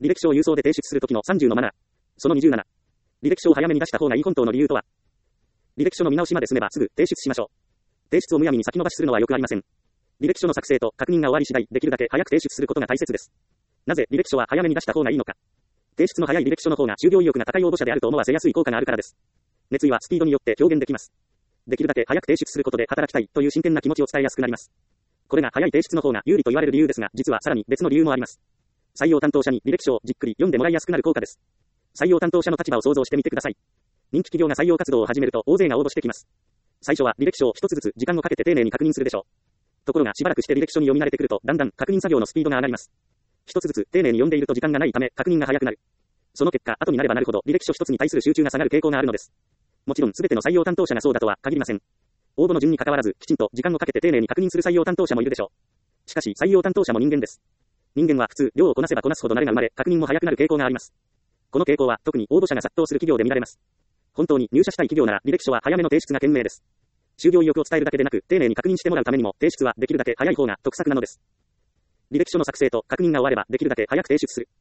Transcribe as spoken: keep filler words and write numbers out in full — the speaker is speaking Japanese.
履歴書を郵送で提出するときのさんじゅうのマナー。そのにじゅうなな。履歴書を早めに出した方がいい本当の理由とは。履歴書の見直しまで済めばすぐ提出しましょう。提出をむやみに先延ばしするのはよくありません。履歴書の作成と確認が終わり次第、できるだけ早く提出することが大切です。なぜ履歴書は早めに出した方がいいのか。提出の早い履歴書の方が就業意欲が高い応募者であると思わせやすい効果があるからです。熱意はスピードによって表現できます。できるだけ早く提出することで働きたいという真剣な気持ちを伝えやすくなります。これが早い提出の方が有利と言われる理由ですが、実はさらに別の理由もあります。採用担当者に履歴書をじっくり読んでもらいやすくなる効果です。採用担当者の立場を想像してみてください。人気企業が採用活動を始めると大勢が応募してきます。最初は履歴書を一つずつ時間をかけて丁寧に確認するでしょう。ところがしばらくして履歴書に読み慣れてくると、だんだん確認作業のスピードが上がります。一つずつ丁寧に読んでいると時間がないため確認が早くなる。その結果、後になればなるほど履歴書一つに対する集中が下がる傾向があるのです。もちろん全ての採用担当者がそうだとは限りません。応募の順に関わらず、きちんと時間をかけて丁寧に確認する採用担当者もいるでしょう。しかし採用担当者も人間です。人間は普通、量をこなせばこなすほど慣れが生まれ、確認も早くなる傾向があります。この傾向は特に応募者が殺到する企業で見られます。本当に入社したい企業なら履歴書は早めの提出が賢明です。就業意欲を伝えるだけでなく、丁寧に確認してもらうためにも提出はできるだけ早い方が得策なのです。履歴書の作成と確認が終わればできるだけ早く提出する。